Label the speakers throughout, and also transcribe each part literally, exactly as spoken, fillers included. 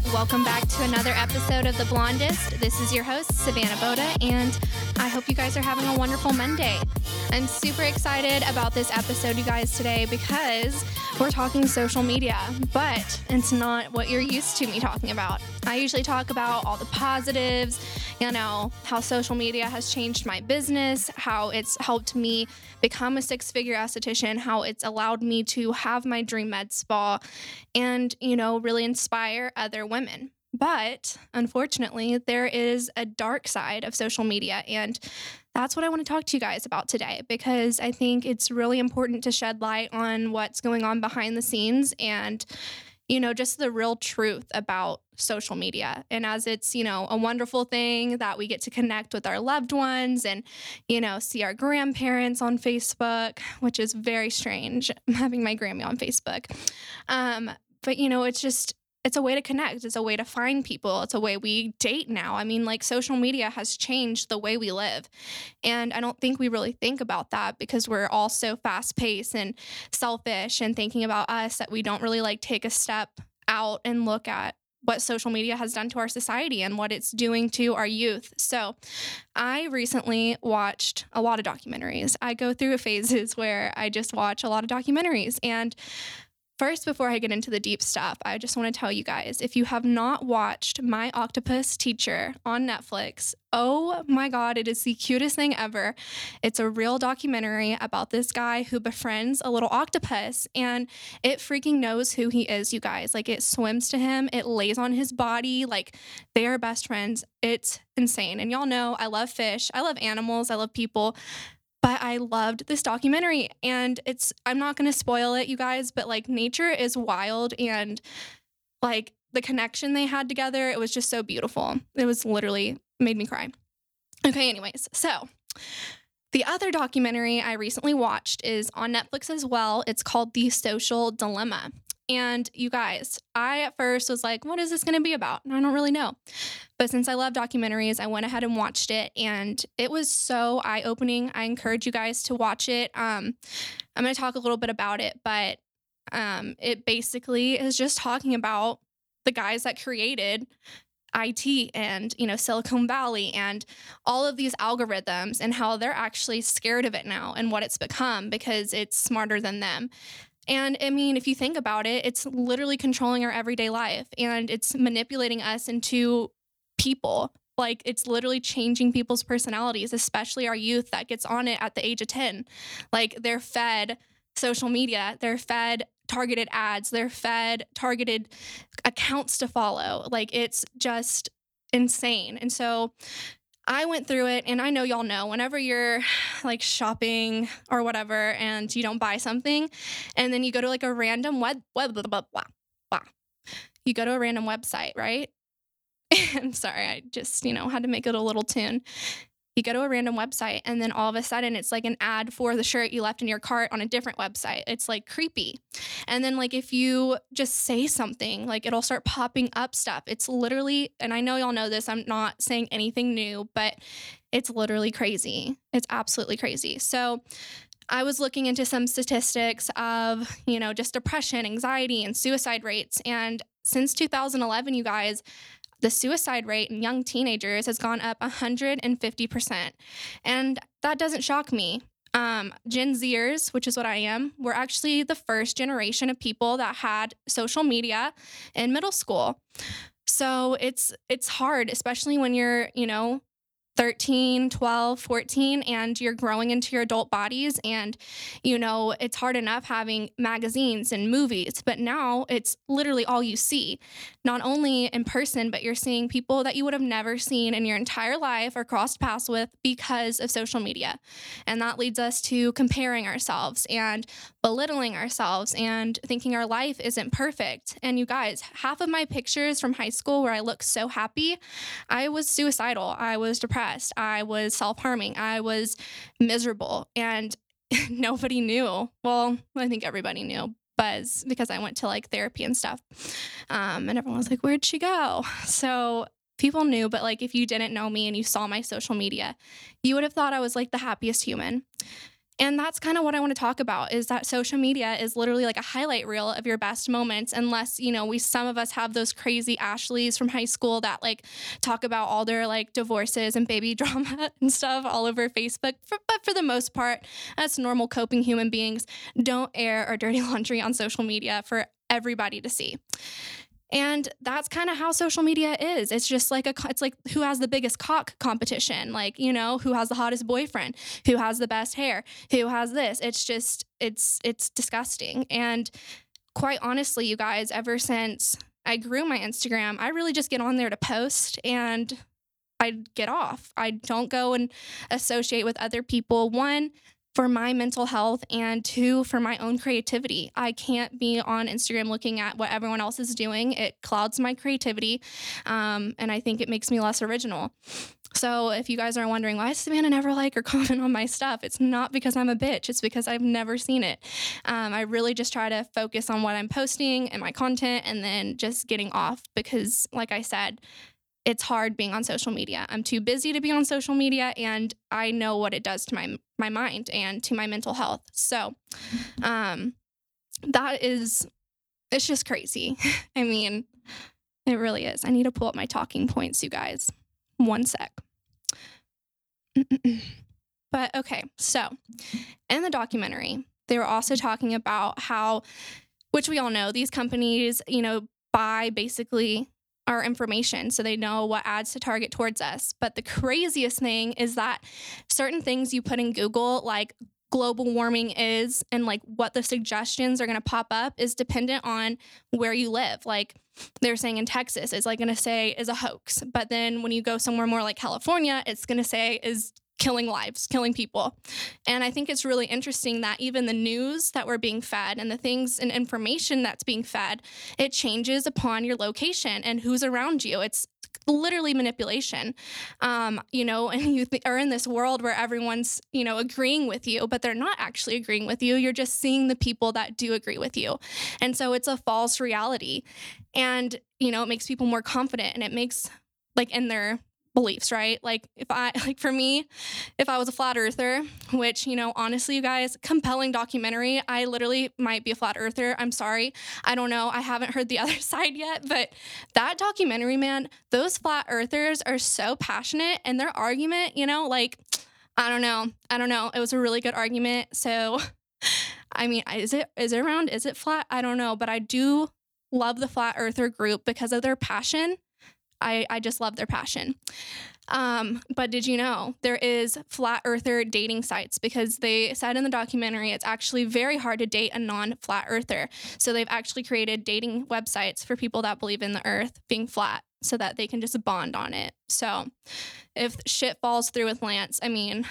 Speaker 1: Welcome back to another episode of The Blondest. This is your host, Savannah Boda, and I hope you guys are having a wonderful Monday. I'm super excited about this episode, you guys, today because we're talking social media, but it's not what you're used to me talking about. I usually talk about all the positives, you know, how social media has changed my business, how it's helped me become a six-figure esthetician, how it's allowed me to have my dream med spa and, you know, really inspire other women. But unfortunately, there is a dark side of social media, and that's what I want to talk to you guys about today, because I think it's really important to shed light on what's going on behind the scenes and, you know, just the real truth about social media. And as it's, you know, a wonderful thing that we get to connect with our loved ones and, you know, see our grandparents on Facebook, which is very strange, having my Grammy on Facebook. Um, but, you know, it's just, it's a way to connect. It's a way to find people. It's a way we date now. I mean, like, social media has changed the way we live. And I don't think we really think about that because we're all so fast paced and selfish and thinking about us that we don't really like take a step out and look at what social media has done to our society and what it's doing to our youth. So I recently watched a lot of documentaries. I go through phases where I just watch a lot of documentaries. And first, before I get into the deep stuff, I just want to tell you guys, if you have not watched My Octopus Teacher on Netflix, oh my God, it is the cutest thing ever. It's a real documentary about this guy who befriends a little octopus, and it freaking knows who he is, you guys. Like, it swims to him, it lays on his body, like, they are best friends. It's insane. And y'all know I love fish, I love animals, I love people. But I loved this documentary, and it's, I'm not going to spoil it, you guys, but like, nature is wild, and like, the connection they had together, it was just so beautiful. It was literally made me cry. Okay, anyways, so the other documentary I recently watched is on Netflix as well. It's called The Social Dilemma. And you guys, I at first was like, what is this going to be about? And I don't really know. But since I love documentaries, I went ahead and watched it, and it was so eye-opening. I encourage you guys to watch it. Um, I'm going to talk a little bit about it, but um, it basically is just talking about the guys that created I T and, you know, Silicon Valley and all of these algorithms and how they're actually scared of it now and what it's become because it's smarter than them. And I mean, if you think about it, it's literally controlling our everyday life, and it's manipulating us into people. Like, it's literally changing people's personalities, especially our youth that gets on it at the age of ten. Like, they're fed social media, they're fed targeted ads, they're fed targeted accounts to follow. Like, it's just insane. And so I went through it, and I know y'all know, whenever you're like shopping or whatever and you don't buy something, and then you go to like a random web, web blah, blah, blah, blah. You go to a random website, right? I'm sorry, I just, you know, had to make it a little tune. You go to a random website, and then all of a sudden it's like an ad for the shirt you left in your cart on a different website. It's like creepy. And then like if you just say something, like it'll start popping up stuff. It's literally, and I know y'all know this, I'm not saying anything new, but it's literally crazy. It's absolutely crazy. So I was looking into some statistics of, you know, just depression, anxiety, and suicide rates. And since two thousand eleven, you guys, the suicide rate in young teenagers has gone up one hundred fifty percent. And that doesn't shock me. Um, Gen Zers, which is what I am, were actually the first generation of people that had social media in middle school. So it's it's hard, especially when you're, you know, thirteen, twelve, fourteen, and you're growing into your adult bodies. And, you know, it's hard enough having magazines and movies, but now it's literally all you see, not only in person, but you're seeing people that you would have never seen in your entire life or crossed paths with because of social media. And that leads us to comparing ourselves and belittling ourselves and thinking our life isn't perfect. And you guys, half of my pictures from high school where I look so happy, I was suicidal. I was depressed. I was self-harming. I was miserable, and nobody knew. Well, I think everybody knew, Buzz, because I went to like therapy and stuff. Um, and everyone was like, where'd she go? So people knew, but like, if you didn't know me and you saw my social media, you would have thought I was like the happiest human. And that's kind of what I want to talk about, is that social media is literally like a highlight reel of your best moments, unless, you know, we, some of us have those crazy Ashleys from high school that like talk about all their like divorces and baby drama and stuff all over Facebook. For, but for the most part, as normal coping human beings, don't air our dirty laundry on social media for everybody to see. And that's kind of how social media is. It's just like a, it's like who has the biggest cock competition, like, you know, who has the hottest boyfriend, who has the best hair, who has this. It's just, it's, it's disgusting. And quite honestly, you guys, ever since I grew my Instagram, I really just get on there to post and I get off. I don't go and associate with other people. One, for my mental health, and two, for my own creativity. I can't be on Instagram looking at what everyone else is doing. It clouds my creativity, um, and I think it makes me less original. So if you guys are wondering, why does Savannah never like or comment on my stuff? It's not because I'm a bitch. It's because I've never seen it. Um, I really just try to focus on what I'm posting and my content, and then just getting off, because like I said, it's hard being on social media. I'm too busy to be on social media, and I know what it does to my my mind and to my mental health. So um, that is, it's just crazy. I mean, it really is. I need to pull up my talking points, you guys. One sec. But okay, so in the documentary, they were also talking about how, which we all know, these companies, you know, buy basically our information so they know what ads to target towards us. But the craziest thing is that certain things you put in Google, like global warming is, and like what the suggestions are going to pop up, is dependent on where you live. Like they're saying in Texas, it's like going to say is a hoax. But then when you go somewhere more like California, it's going to say is killing lives, killing people. And I think it's really interesting that even the news that we're being fed and the things and information that's being fed, it changes upon your location and who's around you. It's literally manipulation, um, you know, and you th- are in this world where everyone's, you know, agreeing with you, but they're not actually agreeing with you. You're just seeing the people that do agree with you. And so it's a false reality. And, you know, it makes people more confident, and it makes, like, in their beliefs, right? Like if I, like for me, if I was a flat earther, which, you know, honestly, you guys, compelling documentary, I literally might be a flat earther. I'm sorry. I don't know. I haven't heard the other side yet, but that documentary, man, those flat earthers are so passionate, and their argument, you know, like, I don't know. I don't know. It was a really good argument. So, I mean, is it, is it round? Is it flat? I don't know, but I do love the flat earther group because of their passion. I, I just love their passion. Um, but did you know there is flat earther dating sites? Because they said in the documentary it's actually very hard to date a non-flat earther. So they've actually created dating websites for people that believe in the earth being flat so that they can just bond on it. So if shit falls through with Lance, I mean,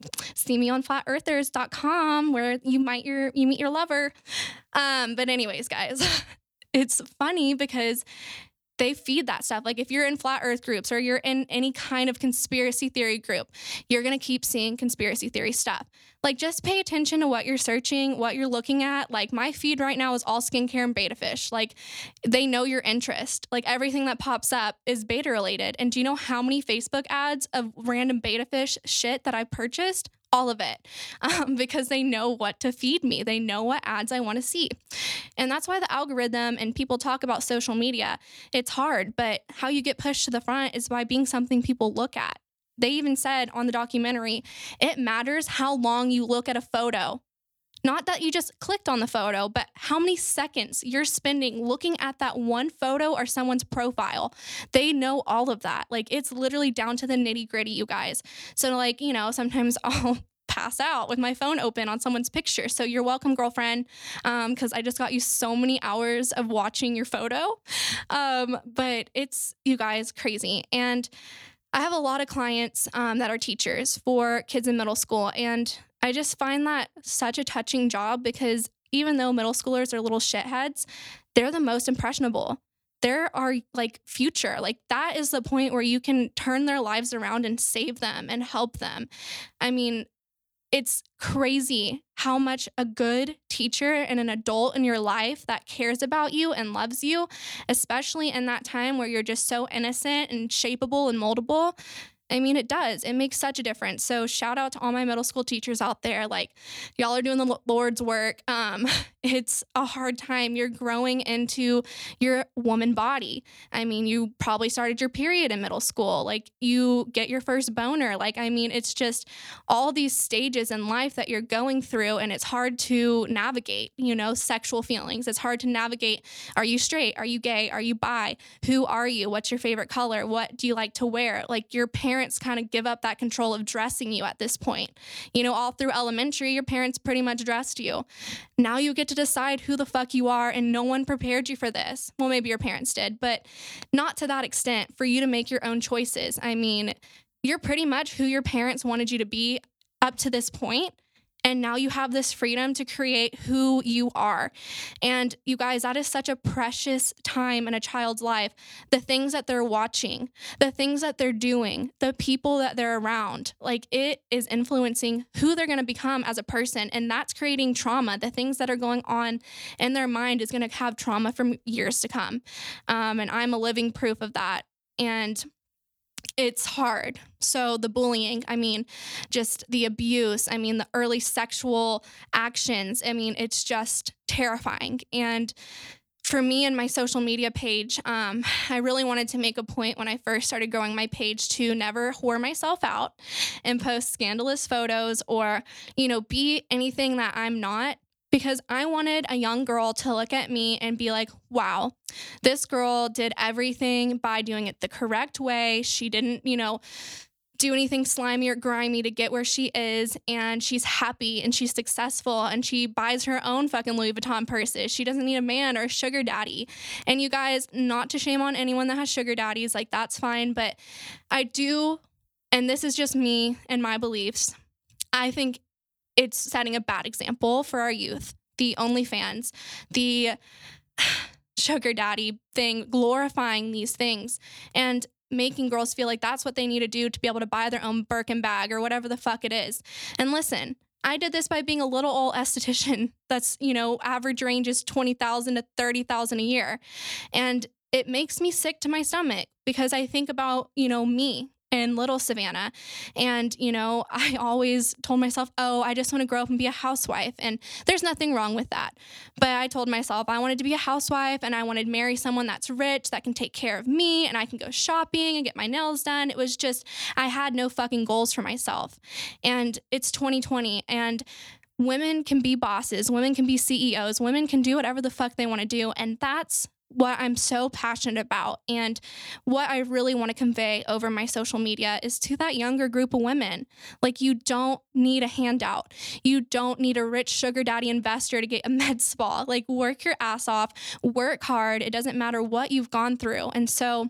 Speaker 1: see me on flat earthers dot com where you might your you meet your lover. Um, but anyways, guys, it's funny because they feed that stuff. Like if you're in flat earth groups or you're in any kind of conspiracy theory group, you're going to keep seeing conspiracy theory stuff. Like just pay attention to what you're searching, what you're looking at. Like my feed right now is all skincare and beta fish. Like they know your interest. Like everything that pops up is beta related. And do you know how many Facebook ads of random beta fish shit that I purchased? All of it, um, because they know what to feed me. They know what ads I want to see. And that's why the algorithm and people talk about social media. It's hard, but how you get pushed to the front is by being something people look at. They even said on the documentary, it matters how long you look at a photo. Not that you just clicked on the photo, but how many seconds you're spending looking at that one photo or someone's profile. They know all of that. Like it's literally down to the nitty gritty, you guys. So like, you know, sometimes I'll pass out with my phone open on someone's picture. So you're welcome, girlfriend, um, because I just got you so many hours of watching your photo. Um, but it's, you guys, crazy. And I have a lot of clients um, that are teachers for kids in middle school, and I just find that such a touching job because even though middle schoolers are little shitheads, they're the most impressionable. They're our like future. Like that is the point where you can turn their lives around and save them and help them. I mean, it's crazy how much a good teacher and an adult in your life that cares about you and loves you, especially in that time where you're just so innocent and shapeable and moldable, I mean, it does. It makes such a difference. So shout out to all my middle school teachers out there. Like, y'all are doing the Lord's work. Um, it's a hard time. You're growing into your woman body. I mean, you probably started your period in middle school. Like, you get your first boner. Like, I mean, it's just all these stages in life that you're going through, and it's hard to navigate, you know, sexual feelings. It's hard to navigate. Are you straight? Are you gay? Are you bi? Who are you? What's your favorite color? What do you like to wear? Like, your parents Parents kind of give up that control of dressing you at this point. You know, all through elementary, your parents pretty much dressed you. Now you get to decide who the fuck you are, and no one prepared you for this. Well, maybe your parents did, but not to that extent for you to make your own choices. I mean, you're pretty much who your parents wanted you to be up to this point. And now you have this freedom to create who you are. And you guys, that is such a precious time in a child's life. The things that they're watching, the things that they're doing, the people that they're around, like, it is influencing who they're going to become as a person. And that's creating trauma. The things that are going on in their mind is going to have trauma for years to come. Um, and I'm a living proof of that. And it's hard. So the bullying, I mean, just the abuse, I mean, the early sexual actions, I mean, it's just terrifying. And for me and my social media page, um, I really wanted to make a point when I first started growing my page to never whore myself out and post scandalous photos or, you know, be anything that I'm not. Because I wanted a young girl to look at me and be like, wow, this girl did everything by doing it the correct way. She didn't, you know, do anything slimy or grimy to get where she is. And she's happy and she's successful and she buys her own fucking Louis Vuitton purses. She doesn't need a man or a sugar daddy. And you guys, not to shame on anyone that has sugar daddies, like, that's fine. But I do, and this is just me and my beliefs, I think it's setting a bad example for our youth. The OnlyFans, the sugar daddy thing, glorifying these things and making girls feel like that's what they need to do to be able to buy their own Birkin bag or whatever the fuck it is. And listen, I did this by being a little old esthetician that's, you know, average range is twenty thousand to thirty thousand a year. And it makes me sick to my stomach because I think about, you know, me and little Savannah. And, you know, I always told myself, oh, I just want to grow up and be a housewife. And there's nothing wrong with that. But I told myself I wanted to be a housewife and I wanted to marry someone that's rich, that can take care of me and I can go shopping and get my nails done. It was just, I had no fucking goals for myself. And it's twenty twenty and women can be bosses. Women can be C E Os. Women can do whatever the fuck they want to do. And that's what I'm so passionate about. And what I really want to convey over my social media is to that younger group of women. Like, you don't need a handout. You don't need a rich sugar daddy investor to get a med spa. Like, work your ass off, work hard. It doesn't matter what you've gone through. And so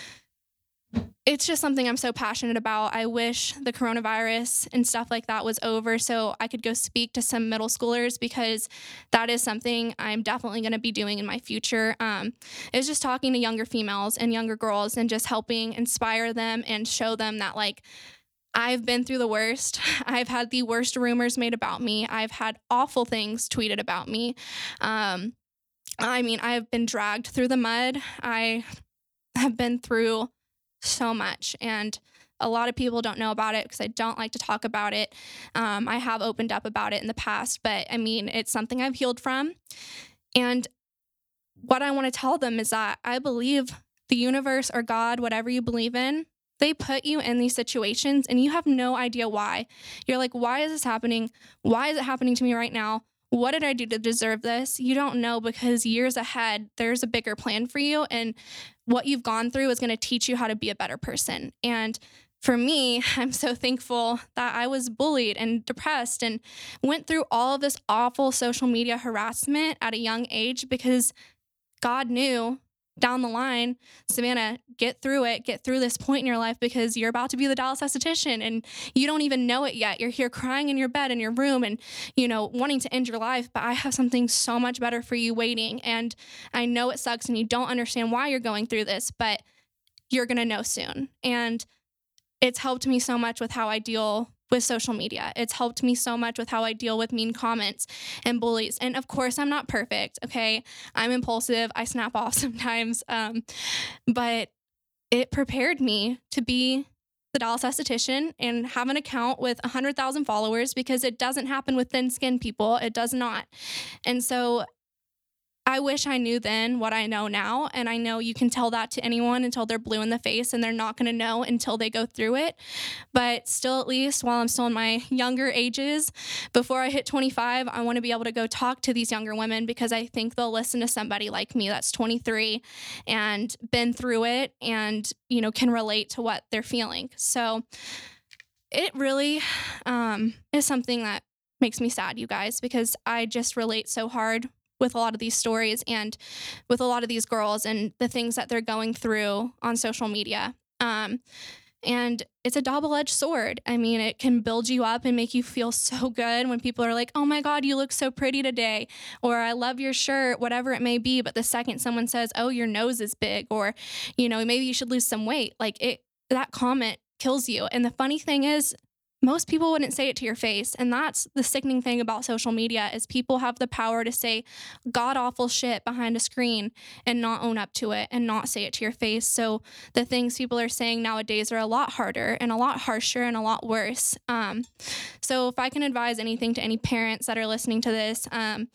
Speaker 1: it's just something I'm so passionate about. I wish the coronavirus and stuff like that was over so I could go speak to some middle schoolers, because that is something I'm definitely going to be doing in my future. Um, it's just talking to younger females and younger girls and just helping inspire them and show them that, like, I've been through the worst. I've had the worst rumors made about me. I've had awful things tweeted about me. Um, I mean, I've been dragged through the mud. I have been through so much, and a lot of people don't know about it because I don't like to talk about it. Um, I have opened up about it in the past, but I mean, it's something I've healed from. And what I want to tell them is that I believe the universe or God, whatever you believe in, they put you in these situations and you have no idea why. You're like, why is this happening? Why is it happening to me right now? What did I do to deserve this? You don't know, because years ahead, there's a bigger plan for you. And what you've gone through is going to teach you how to be a better person. And for me, I'm so thankful that I was bullied and depressed and went through all of this awful social media harassment at a young age, because God knew down the line, Savannah, get through it, get through this point in your life, because you're about to be the Dallas esthetician and you don't even know it yet. You're here crying in your bed in your room and, you know, wanting to end your life, but I have something so much better for you waiting. And I know it sucks and you don't understand why you're going through this, but you're going to know soon. And it's helped me so much with how I deal with social media. It's helped me so much with how I deal with mean comments and bullies. And of course, I'm not perfect, okay? I'm impulsive. I snap off sometimes. Um, but it prepared me to be the the Dallas Esthetician and have an account with one hundred thousand followers, because it doesn't happen with thin-skinned people. It does not. And so I wish I knew then what I know now. And I know you can tell that to anyone until they're blue in the face, and they're not going to know until they go through it. But still, at least while I'm still in my younger ages, before I hit twenty-five, I want to be able to go talk to these younger women, because I think they'll listen to somebody like me that's twenty-three and been through it and, you know, can relate to what they're feeling. So it really um, is something that makes me sad, you guys, because I just relate so hard with a lot of these stories and with a lot of these girls and the things that they're going through on social media. Um, and it's a double-edged sword. I mean, it can build you up and make you feel so good when people are like, oh my God, you look so pretty today, or I love your shirt, whatever it may be. But the second someone says, oh, your nose is big, or, you know, maybe you should lose some weight, like it, that comment kills you. And the funny thing is, most people wouldn't say it to your face. And that's the sickening thing about social media, is people have the power to say god-awful shit behind a screen and not own up to it and not say it to your face. So the things people are saying nowadays are a lot harder and a lot harsher and a lot worse. Um, so if I can advise anything to any parents that are listening to this, um,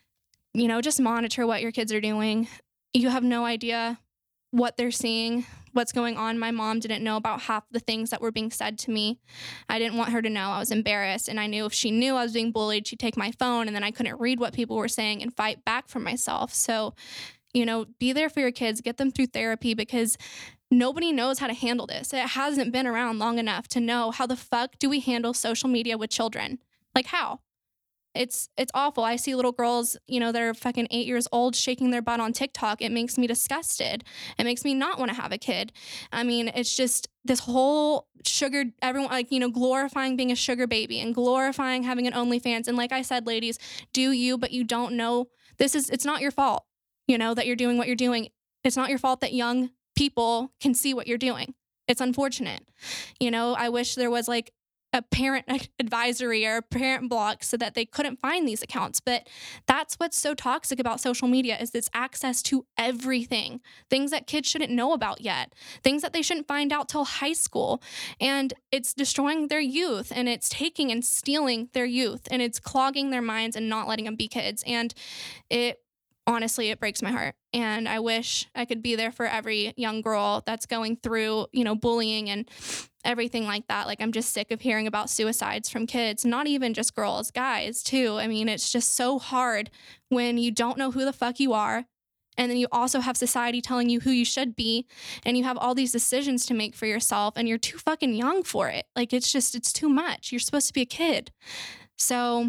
Speaker 1: you know, just monitor what your kids are doing. You have no idea what they're seeing, what's going on. My mom didn't know about half the things that were being said to me. I didn't want her to know. I was embarrassed. And I knew if she knew I was being bullied, she'd take my phone, and then I couldn't read what people were saying and fight back for myself. So, you know, be there for your kids, get them through therapy, because nobody knows how to handle this. It hasn't been around long enough to know how the fuck do we handle social media with children? Like how? It's it's awful. I see little girls, you know, that are fucking eight years old shaking their butt on TikTok. It makes me disgusted. It makes me not want to have a kid. I mean, it's just this whole sugar, everyone, like, you know, glorifying being a sugar baby and glorifying having an OnlyFans. And like I said, ladies, do you, but you don't know. This is, it's not your fault, you know, that you're doing what you're doing. It's not your fault that young people can see what you're doing. It's unfortunate. You know, I wish there was like a parent advisory or a parent block so that they couldn't find these accounts. But that's what's so toxic about social media, is this access to everything, things that kids shouldn't know about yet, things that they shouldn't find out till high school. And it's destroying their youth, and it's taking and stealing their youth, and it's clogging their minds and not letting them be kids. And it honestly, it breaks my heart. And I wish I could be there for every young girl that's going through, you know, bullying and everything like that. Like, I'm just sick of hearing about suicides from kids, not even just girls, guys too. I mean, it's just so hard when you don't know who the fuck you are. And then you also have society telling you who you should be, and you have all these decisions to make for yourself, and you're too fucking young for it. Like, it's just, it's too much. You're supposed to be a kid. So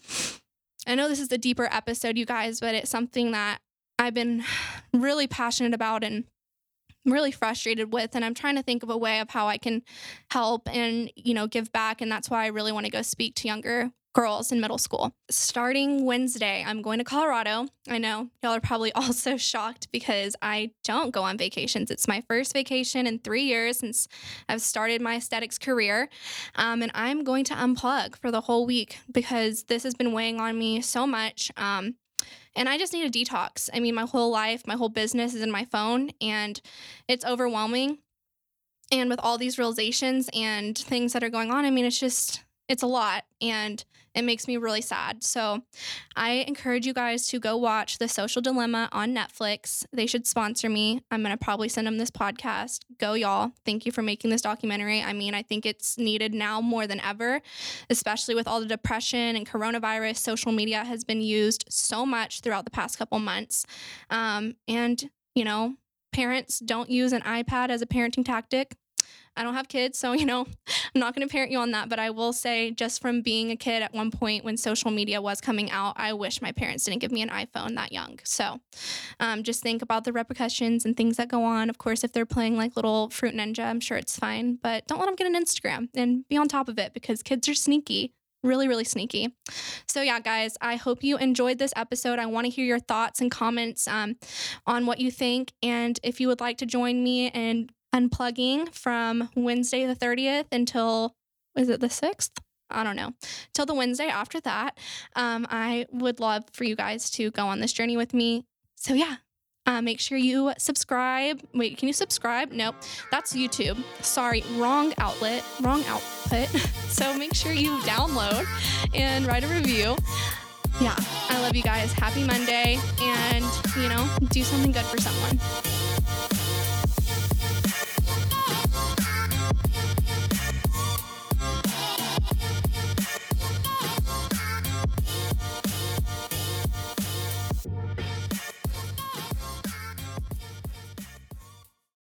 Speaker 1: I know this is a deeper episode, you guys, but it's something that I've been really passionate about and really frustrated with. And I'm trying to think of a way of how I can help and, you know, give back. And that's why I really want to go speak to younger girls in middle school. Starting Wednesday, I'm going to Colorado. I know y'all are probably also shocked because I don't go on vacations. It's my first vacation in three years since I've started my aesthetics career. Um, and I'm going to unplug for the whole week because this has been weighing on me so much. Um, and I just need a detox. I mean, my whole life, my whole business is in my phone, and it's overwhelming. And with all these realizations and things that are going on, I mean, it's just, it's a lot, and it makes me really sad. So I encourage you guys to go watch The Social Dilemma on Netflix. They should sponsor me. I'm going to probably send them this podcast. Go, y'all. Thank you for making this documentary. I mean, I think it's needed now more than ever, especially with all the depression and coronavirus. Social media has been used so much throughout the past couple months. Um, and, you know, parents, don't use an iPad as a parenting tactic. I don't have kids, so, you know, I'm not going to parent you on that, but I will say, just from being a kid at one point when social media was coming out, I wish my parents didn't give me an iPhone that young. So um, just think about the repercussions and things that go on. Of course, if they're playing like little Fruit Ninja, I'm sure it's fine, but don't let them get an Instagram, and be on top of it because kids are sneaky. Really, really sneaky. So yeah, guys, I hope you enjoyed this episode. I want to hear your thoughts and comments um, on what you think. And if you would like to join me in unplugging from Wednesday the thirtieth until, is it the sixth? I don't know, till the Wednesday after that, um, I would love for you guys to go on this journey with me. So yeah, Uh, make sure you subscribe. Wait, can you subscribe? Nope, that's YouTube. Sorry, wrong outlet, wrong output. So make sure you download and write a review. Yeah, I love you guys. Happy Monday, and, you know, do something good for someone.